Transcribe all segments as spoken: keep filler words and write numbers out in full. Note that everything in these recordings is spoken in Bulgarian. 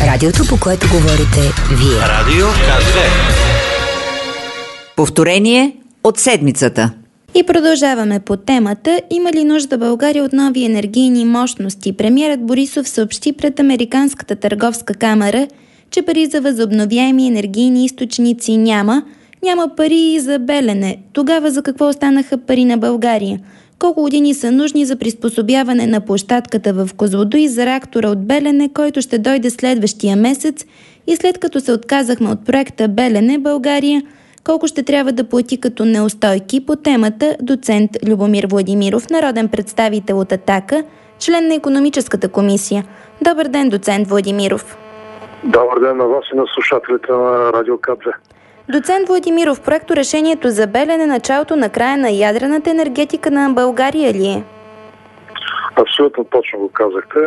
Радиото, по което говорите вие. Радио К две. Повторение от седмицата. И продължаваме по темата. Има ли нужда България от нови енергийни мощности? Премиерът Борисов съобщи пред Американската търговска камара, че пари за възобновяеми енергийни източници няма. Няма пари и за Белене. Тогава за какво останаха пари на България? Колко години са нужни за приспособяване на площадката в Козлодуй за реактора от Белене, който ще дойде следващия месец? И след като се отказахме от проекта Белене, България, колко ще трябва да плати като неустойки? По темата доцент Любомир Владимиров, народен представител от Атака, член на Икономическата комисия. Добър ден, доцент Владимиров. Добър ден на вас и на слушателите на Радио К две. Доцент Владимиров, проекторешението за Белене началото на края на ядрената енергетика на България ли е? Абсолютно точно го казахте.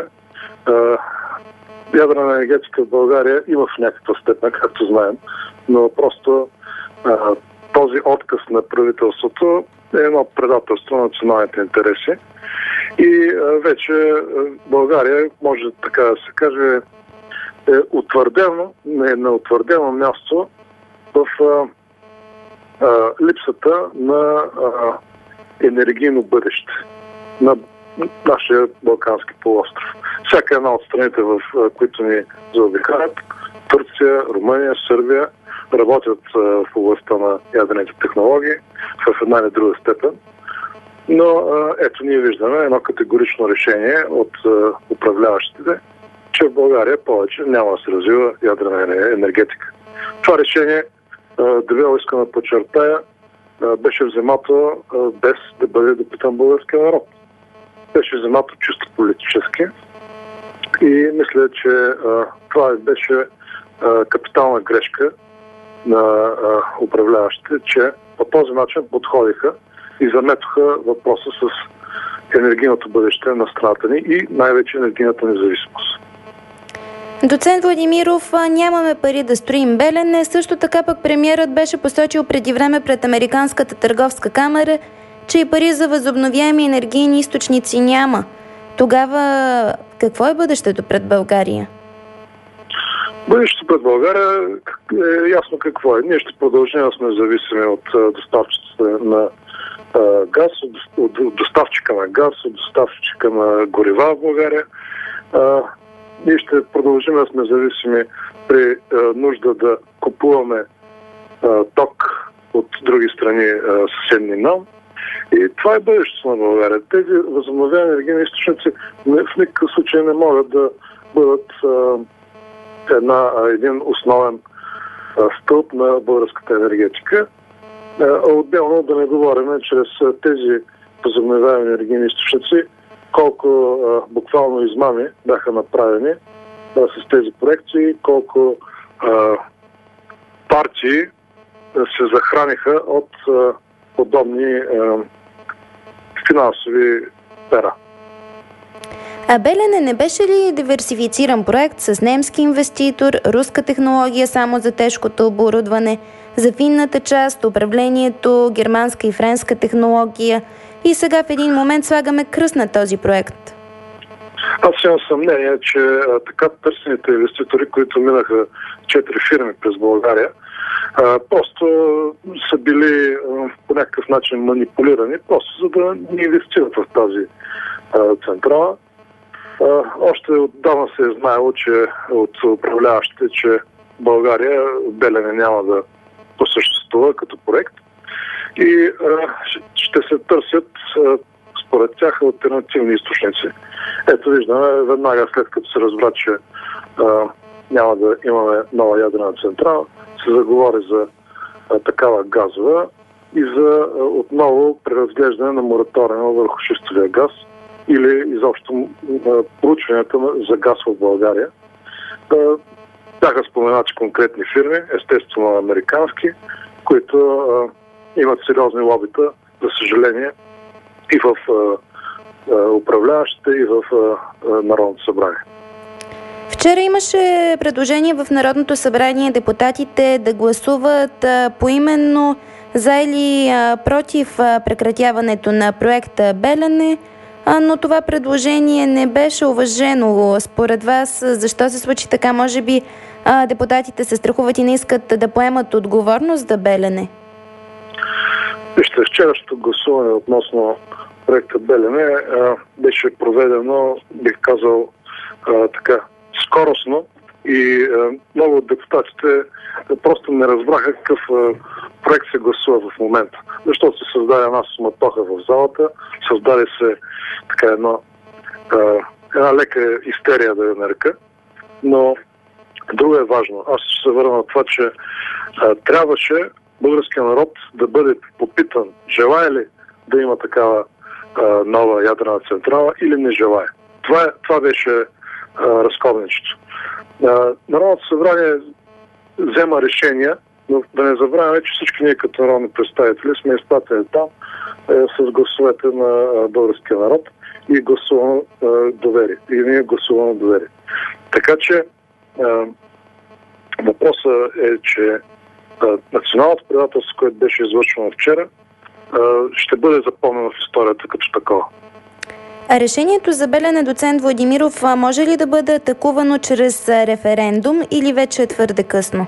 Ядрена енергетика в България има в някаква степен, както знаем, но просто този отказ на правителството е едно предателство на националните интереси. И вече България, може така да се каже, е утвърдено, не е на утвърдено място в а, а, липсата на а, енергийно бъдеще на нашия Балкански полуостров. Всяка една от страните, в а, които ни заобикалят, Турция, Румъния, Сърбия, работят а, в областта на ядрените технологии в една или друга степен. Но а, ето ние виждаме едно категорично решение от а, управляващите, че в България повече няма да се развива ядрена енергетика. Това решение, дебело искам да подчертая, беше вземато без да бъде допитан българския народ. Беше вземато чисто политически и мисля, че това беше капитална грешка на управляващите, че по този начин подходиха и заметоха въпроса с енергийното бъдеще на страната ни и най-вече енергийната независимост. Доцент Владимиров, нямаме пари да строим Белене. Също така пък премиерът беше посочил преди време пред Американската търговска камара, че и пари за възобновяеми енергийни източници няма. Тогава какво е бъдещето пред България? Бъдещето пред България е ясно какво е. Ние ще продължим да сме зависими от доставчиците на газ, от доставчика на газ, от доставчика на горива в България. Ние ще продължим да сме зависими при а, нужда да купуваме а, ток от други страни а, съседни нам. И това е бъдещето на България. Тези възобновяеми енергийни източници в никакъв случай не могат да бъдат а, една, един основен а, стълб на българската енергетика. А, отделно да не говорим чрез тези възобновяеми енергийни източници, колко а, буквално измами бяха направени а, с тези проекти, колко а, партии а, се захраниха от а, подобни а, финансови пера. А Белене не беше ли диверсифициран проект с немски инвеститор, руска технология само за тежкото оборудване, за финната част, управлението, германска и френска технология? И сега в един момент слагаме кръст на този проект. Аз имам съмнение, че а, така търсените инвеститори, които минаха четири фирми през България, а, просто са били а, по някакъв начин манипулирани, просто за да не инвестират в тази а, централа. А, още отдавна се е знаело, че от управляващите, че България Белене няма да посъществува като проект. И а, ще се търсят а, според тях алтернативни източници. Ето виждаме, веднага след като се разбра, че а, няма да имаме нова ядрена централа, се заговори за а, такава газова и за а, отново преразглеждане на мораториума върху шистовия газ или изобщо а, проучванията за газ в България. А, бяха споменати конкретни фирми, естествено американски, които а, имат сериозни лобита, за съжаление, и в а, а, управляващите, и в а, а, Народното събрание. Вчера имаше предложение в Народното събрание депутатите да гласуват а, поименно за или а, против а, прекратяването на проекта Белене. а, но това предложение не беше уважено. Според вас, защо се случи така? Може би а, депутатите се страхуват и не искат да поемат отговорност за Белене? Вижте, вчерашното гласуване относно проекта Белене а, беше проведено, бих казал, а, така, скоростно и а, много от депутатите просто не разбраха какъв а, проект се гласува в момента. Защото се създаде една суматоха в залата, създаде се така едно, а, една лека истерия, да я нарека, но друго е важно. Аз ще се върна на това, че а, трябваше българския народ да бъде попитан, желая ли да има такава а, нова ядрена централа или не желая. Това, това беше а, разковничето. А, Народното събрание взема решения, но да не забравяме, че всички ние като народни представители сме изпратени там е, с гласовете на а, българския народ и гласувано а, доверие. И ние гласувано доверие. Така че а, въпросът е, че националното предателство, което беше извършено вчера, ще бъде запомнено в историята като такова. А решението за Белене, доцент Владимиров, може ли да бъде атакувано чрез референдум или вече е твърде късно?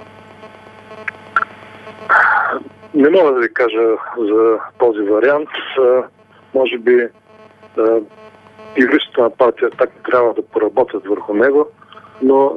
Не мога да ви кажа за този вариант. Може би юристите на партия така трябва да поработят върху него, но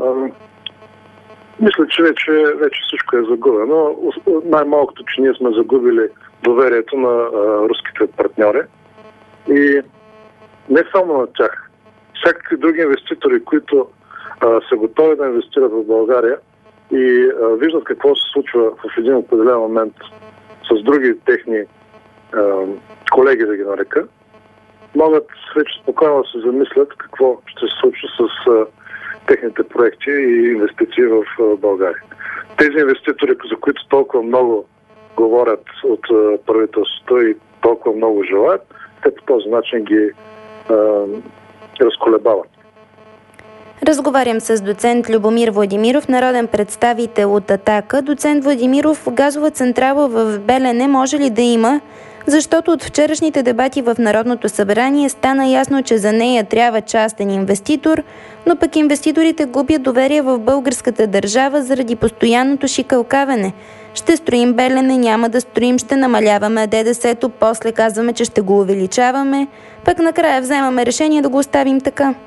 мисля, че вече, вече всичко е загубено. Най-малкото, че ние сме загубили доверието на а, руските партньори. И не само на тях. Всякакви други инвеститори, които а, са готови да инвестират в България и а, виждат какво се случва в един определен момент с други техни а, колеги, да ги нарека, могат вече спокойно да се замислят какво ще се случи с а, техните проекти и инвестиции в България. Тези инвеститори, за които толкова много говорят от правителството и толкова много желаят, те по този начин ги а, разколебават. Разговарям с доцент Любомир Владимиров, народен представител от Атака. Доцент Владимиров, газова централа в Белене може ли да има? Защото от вчерашните дебати в Народното събрание стана ясно, че за нея трябва частен инвеститор, но пък инвеститорите губят доверие в българската държава заради постоянното шикалкавене. Ще строим Белене, няма да строим, ще намаляваме ДДС-то, после казваме, че ще го увеличаваме, пък накрая вземаме решение да го оставим така.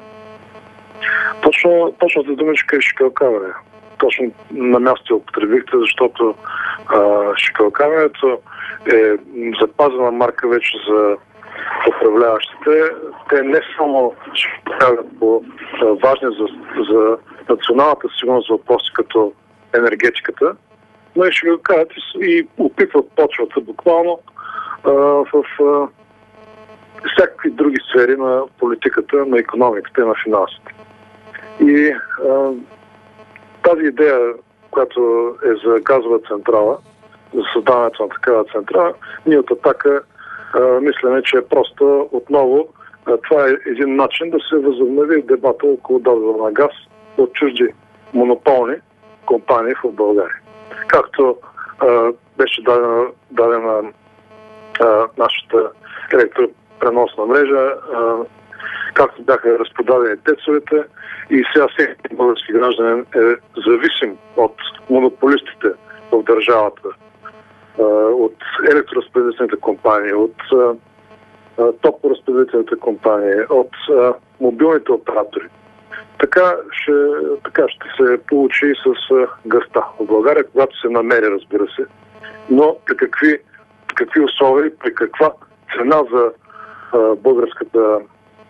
Точно, точно за думичка е шикалкаване. Точно на място употребихте, защото а, шикалкаването е запазена марка вече за управляващите. Те не само ще правят по важни за, за националната сигурност въпроси като енергетиката, но и ще го кажат и, и опитват почвата буквално а, в а, всякакви други сфери на политиката, на икономиката и на финансите. И а, тази идея, която е за газова централа, за създаването на такава централа, ние от Атака а, мисляме, че е просто отново а, това е един начин да се възобнови дебата около добива на газ от чужди монополни компании в България. Както а, беше дадена, дадена а, нашата електропреносна мрежа, а, както бяха разпродадени тецовете и сега всеки български гражданин е зависим от монополистите в държавата, от електроразпределителните компании, от топлоразпределителните компании, от мобилните оператори. Така ще, така ще се получи и с газта в България, когато се намери, разбира се. Но при какви, какви условия, при каква цена за българската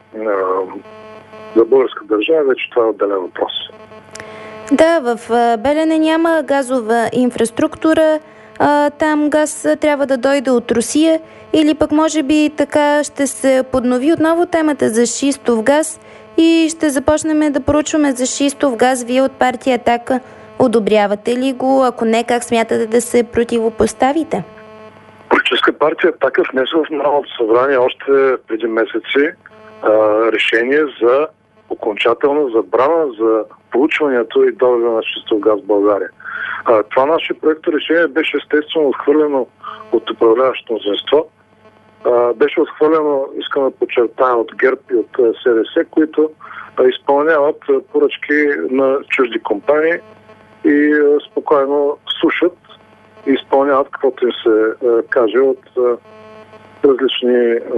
за българска държава, вече това е отделен въпрос. Да, в Белене няма газова инфраструктура. А, там газ трябва да дойде от Русия или пък може би така ще се поднови отново темата за шистов газ и ще започнем да проучваме за шистов газ. Вие от партия Атака одобрявате ли го? Ако не, как смятате да се противопоставите? Политическа партия Атака внесе в Народното събрание още преди месеци а, решение за окончателна забрана за проучването и добива на шистов газ в България. Това наше проекто решение беше естествено отхвърлено от управляващото мнозинство а, беше отхвърлено, искам да подчертая, от ГЕРБ и от СДС, които а, изпълняват а, поръчки на чужди компании и а, спокойно слушат и изпълняват каквото им се а, каже от а, различни а,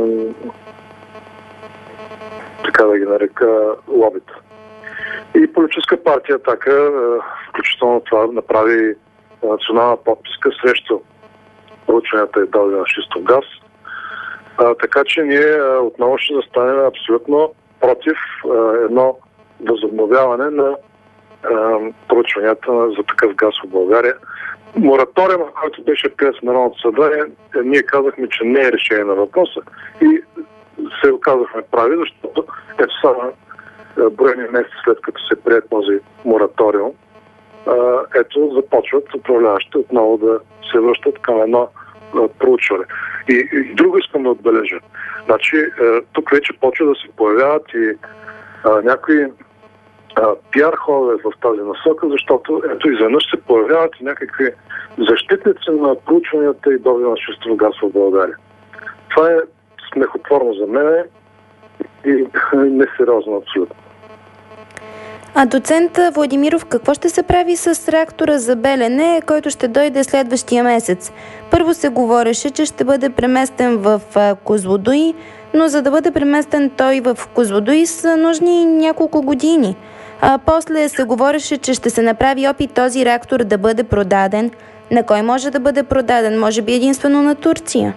така да ги нарека лобита. И политическа партия „Атака“, включително това, направи национална подписка срещу проучванията и добива на шистов газ. А, така че ние а, отново ще застанем абсолютно против а, едно възобновяване на а, проучванията за такъв газ в България. Мораториум, който беше приет в Народното събрание, ние казахме, че не е решение на въпроса и се оказахме прави, защото ето само броени месеци след като се прие този мораториум, ето започват управляващите отново да се връщат към едно проучване. И, и друго искам да отбележа. Значи, тук вече почва да се появяват и а, някои а, пиар ходове в тази насока, защото ето изведнъж се появяват и някакви защитници на проучванията и добива на шистов газ в България. Това е смехотворно за мен и несериозно абсолютно. А доцент Владимиров, какво ще се прави с реактора за Белене, който ще дойде следващия месец? Първо се говореше, че ще бъде преместен в Козлодуй, но за да бъде преместен той в Козлодуй са нужни няколко години. А после се говореше, че ще се направи опит този реактор да бъде продаден. На кой може да бъде продаден? Може би единствено на Турция.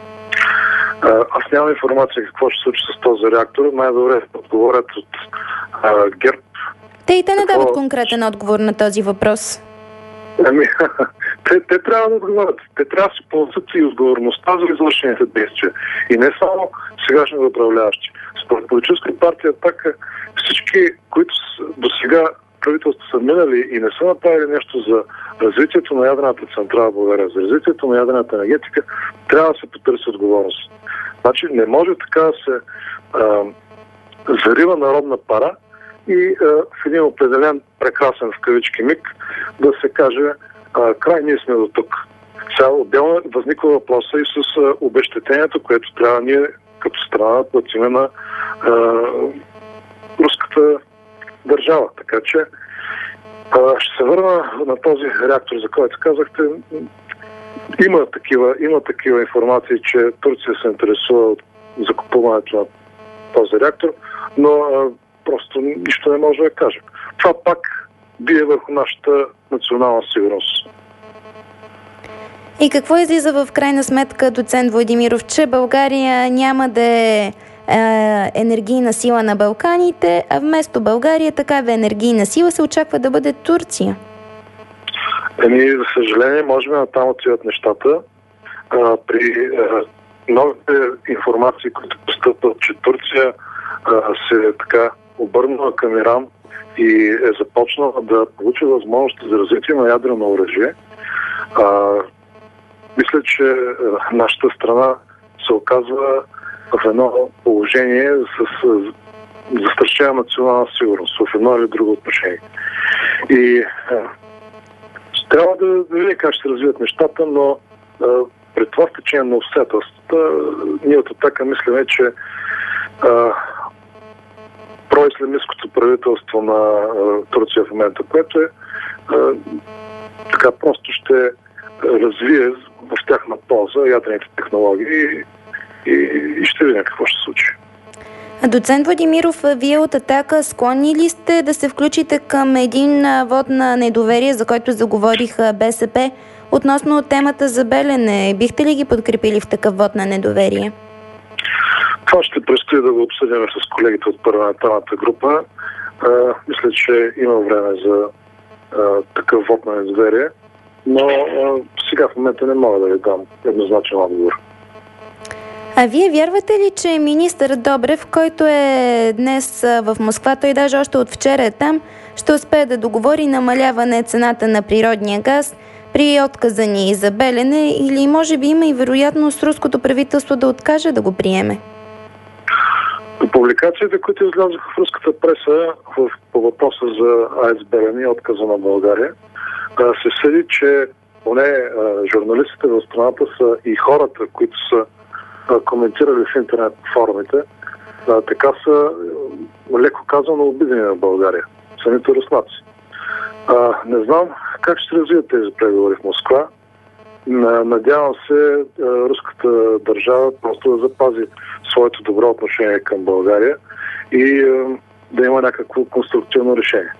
Аз нямам информация какво ще се случи с този реактор. Най-добре отговорят от а, ГЕРБ. Те и те не дават конкретен отговор на този въпрос. Ами, те, те трябва да отговорят. Те трябва да си понесат и отговорността за извършените действия. И не само сегашните управляващи. Според политическа партия „Атака“, всички, които до сега правителства са минали и не са направили нещо за развитието на ядрената централа в България, за развитието на ядрената енергетика, трябва да се потърси отговорност. Значи не може така да се а, зарива народна пара и а, в един определен прекрасен в кавички миг да се каже а, край, ние сме до тук. Сега отделно възниква въпроса и с а, обезщетението, което трябва ние като страна да платиме на а, руската държава. Така че а, ще се върна на този реактор, за който казахте. Има такива, има такива информации, че Турция се интересува от закупуването на този реактор, но а, просто нищо не може да кажем. Това пак бие върху нашата национална сигурност. И какво излиза в крайна сметка, доцент Владимиров, че България няма да е енергийна сила на Балканите, а вместо България такава енергийна сила се очаква да бъде Турция? Еми, за съжаление, можем да там отиват нещата. А, при а, новите информации, които постъпват, че Турция а, се така обърнала към Иран и е започнала да получи възможности за развитие на ядрено оръжие, а, мисля, че а, нашата страна се оказва в едно положение с застрашена национална сигурност в едно или друго отношение. И а, трябва да, да видим как ще развият нещата, но а, при това стечение на обстоятелствата ние от „Атака“ мислиме, че а, проислямисткото правителство на а, Турция в момента, което е а, така просто ще развие в тяхна полза ядрените технологии и, и ще видим какво ще се случи. Доцент Владимиров, вие от „Атака“ склонни ли сте да се включите към един вод на недоверие, за който заговориха БСП, относно темата за Белене? Бихте ли ги подкрепили в такъв вод на недоверие? Това ще предстои да го обсъдим с колегите от парламентарната група. А, мисля, че има време за а, такъв вод на недоверие, но а, сега в момента не мога да ви дам еднозначен отговор. А вие вярвате ли, че министър Добрев, който е днес в Москва, той даже още от вчера е там, ще успее да договори намаляване цената на природния газ при отказа ни за Белене, или може би има и вероятност руското правителство да откаже да го приеме? По публикациите, които излязоха в руската преса в, по въпроса за АЕЦ Белене и отказа на България, се съди, че поне журналистите в страната са и хората, които са а, коментирали в интернет форумите, а, така са леко казано обидени на България. Самите руснаци. А, не знам как ще се развият тези преговори в Москва. Надявам се руската държава просто да запази своето добро отношение към България и да има някакво конструктивно решение.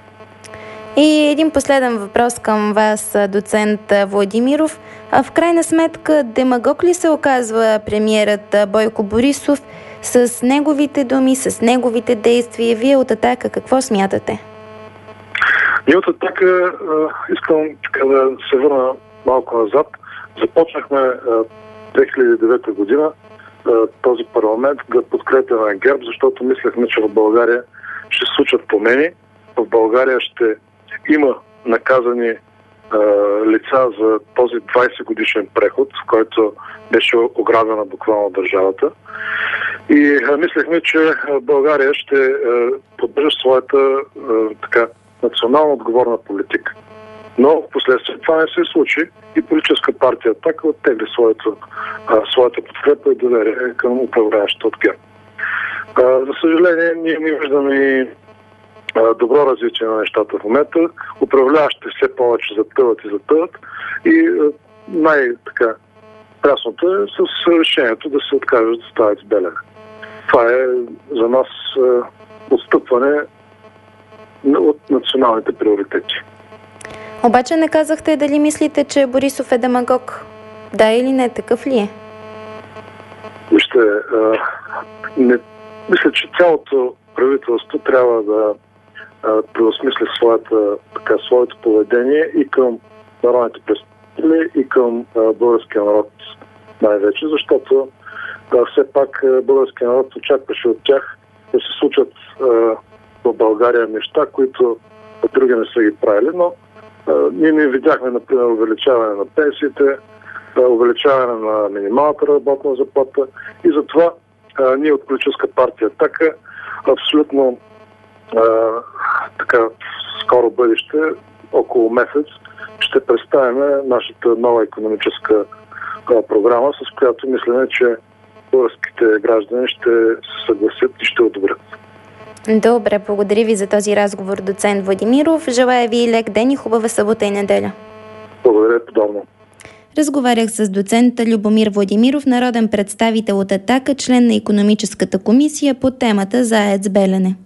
И един последен въпрос към вас, доцент Владимиров. А в крайна сметка, демагог ли се оказва премиерът Бойко Борисов с неговите думи, с неговите действия? Вие от Атака какво смятате? Ние от Атака искам да се върна малко назад. Започнахме две хиляди и девета година този парламент да подкрепяме ГЕРБ, защото мислехме, че в България ще се случат промени. В България ще има наказани е, лица за този двайсет годишен преход, в който беше ограбена буквално държавата. И е, мислехме, че България ще е, поддържа своята е, така, национално отговорна политика. Но в последствие това не се случи и политическа партия Атака оттегли своята, своята подкрепа и доверие към управляващата от ГЕРБ. За съжаление, ние не виждаме и добро развитие на нещата в момента. Управляващите все повече затъват и затъват и най-така прясното е с решението да се откажат да стават с Белене. Това е за нас отстъпване от националните приоритети. Обаче не казахте дали мислите, че Борисов е демагог. Да или не, такъв ли е? Вижте, а, не, мисля, че цялото правителство трябва да а, преосмисли своята, така, своето поведение и към народните представители, и към а, българския народ най-вече, защото а, все пак а, българския народ очакваше от тях да се случат а, в България неща, които други не са ги правили, но Uh, ние не видяхме, например, увеличаване на пенсиите, uh, увеличаване на минималната работна заплата и затова uh, ние от политическа партия Атака абсолютно uh, така в скоро бъдеще, около месец, ще представим нашата нова икономическа uh, програма, с която мислиме, че българските граждани ще се съгласят и ще одобрят. Добре, благодаря ви за този разговор, доцент Владимиров. Желая ви лек ден и хубава събота и неделя. Благодаря, подобно. Разговарях с доцента Любомир Владимиров, народен представител от Атака, член на икономическата комисия по темата за АЕЦ Белене.